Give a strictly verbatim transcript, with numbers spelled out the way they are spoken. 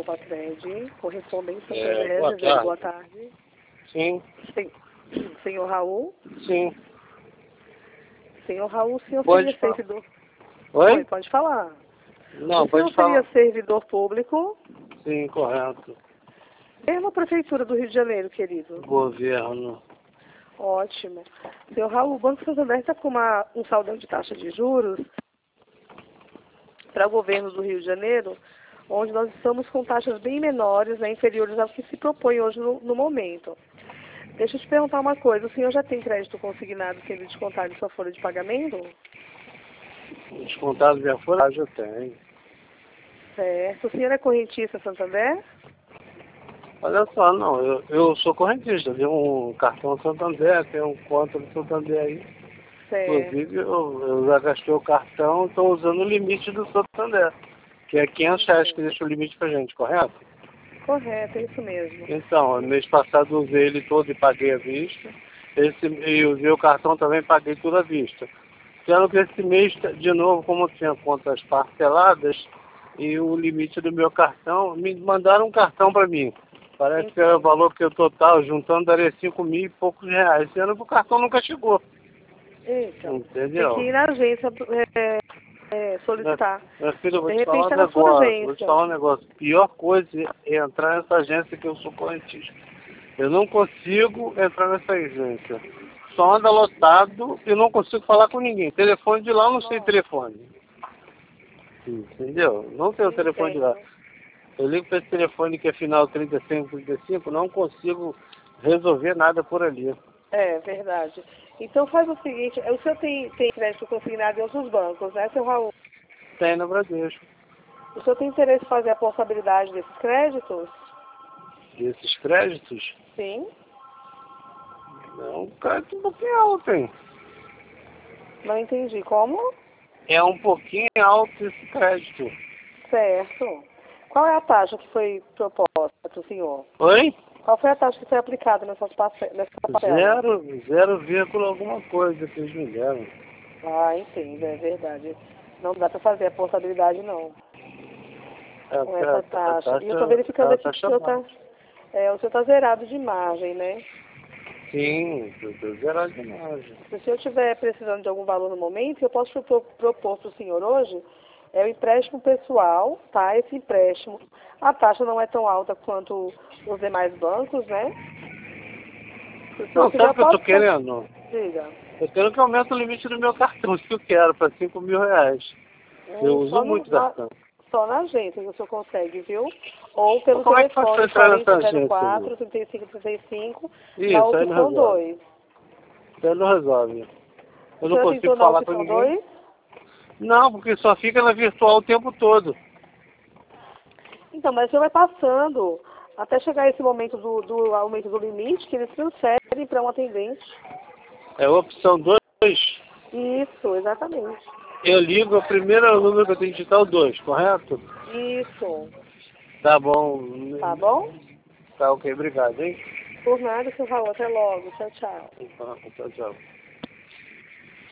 Copacred, correspondência É, boa André, tarde. boa tarde. Sim, Sen- Senhor Raul? sim. Senhor Raul, o senhor Pode seria falar. servidor... Oi? Pode falar. Não, O senhor pode seria falar. servidor público? Sim, correto. É na Prefeitura do Rio de Janeiro, querido. Governo. Ótimo. Senhor Raul, o Banco Santander está com uma, um saldão de taxa de juros para o governo do Rio de Janeiro, onde nós estamos com taxas bem menores, né, inferiores ao que se propõe hoje no, no momento. Deixa eu te perguntar uma coisa, o senhor já tem crédito consignado sendo descontado em sua folha de pagamento? Descontado minha folha? Ah, já tem. Certo. O senhor é correntista Santander? Olha só, não, eu, eu sou correntista, tenho um cartão Santander, tenho um conta do Santander aí. Certo. Inclusive, eu, eu já gastei o cartão, estou usando o limite do Santander, que é quinhentos reais que deixa o limite pra gente, correto? Correto, é isso mesmo. Então, mês passado usei ele todo e paguei à vista. Esse, e usei o cartão também paguei tudo à vista. Sendo que esse mês, de novo, como eu tinha contas parceladas e o limite do meu cartão, me mandaram um cartão para mim. Parece que era o valor que eu total, juntando, daria cinco mil e poucos reais, sendo que o cartão nunca chegou. Eita. Entendeu? Tem que ir na agência é, é, solicitar. Minha filha, eu vou De te falar repente um é na sua negócio, vou te agência. falar um negócio. Pior coisa é entrar nessa agência que eu sou correntista. Eu não consigo entrar nessa agência. Só anda lotado e não consigo falar com ninguém. Telefone de lá, eu não sei telefone. Entendeu? Não tenho telefone de lá. Entendo. Eu ligo para esse telefone que é final trinta e cinco, trinta e cinco, não consigo resolver nada por ali. É, verdade. Então faz o seguinte, o senhor tem, tem crédito consignado em outros bancos, né, seu Raul? Tem no Bradesco. O senhor tem interesse em fazer a portabilidade desses créditos? Desses créditos, Sim. é um crédito um pouquinho alto, hein? Não entendi. Como? É um pouquinho alto esse crédito. Certo. Qual é a taxa que foi proposta para o senhor? Oi? Qual foi a taxa que foi aplicada nessas parce- nessa parcela? Zero, zero vírgula alguma coisa que eles me deram. Ah, entendo, é verdade. Não dá para fazer a portabilidade, não, É, com a, essa a, taxa. taxa, E eu estou verificando a aqui que o taxa senhor baixa. está é, o senhor tá zerado de margem, né? Sim, eu tô zerado de margem. Se o senhor estiver precisando de algum valor no momento, eu posso propor, propor para o senhor hoje é o empréstimo pessoal, tá? Esse empréstimo, a taxa não é tão alta quanto os demais bancos, né? Se o senhor Não, quiser, sabe eu o que eu tô posso... fa- querendo? Diga. Eu quero que aumente o limite do meu cartão, isso que eu quero, para cinco mil reais. Eu Hum, uso só, no, muito na- cartão. só na agência que o senhor consegue, viu? Ou Então, pelo como é que faz para telefone entrar nessa quarenta zero agência quatro, ali? trinta e cinco trinta e cinco, na Isso, aí não opção resolve. dois. Isso aí não resolve. O Eu não senhor consigo tentou na falar com opção ninguém. dois? Não, porque só fica na virtual o tempo todo. Então, mas o senhor vai passando até chegar esse momento do, do aumento do limite, que eles transferem para um atendente. É a opção dois. Isso, exatamente. Eu ligo, o primeiro número que eu tenho que digitar é o dois, correto? Isso. Tá bom. Tá bom? Tá ok, obrigado, hein? Por nada, seu Raul. Até logo. Tchau, tchau. Tchau, tchau.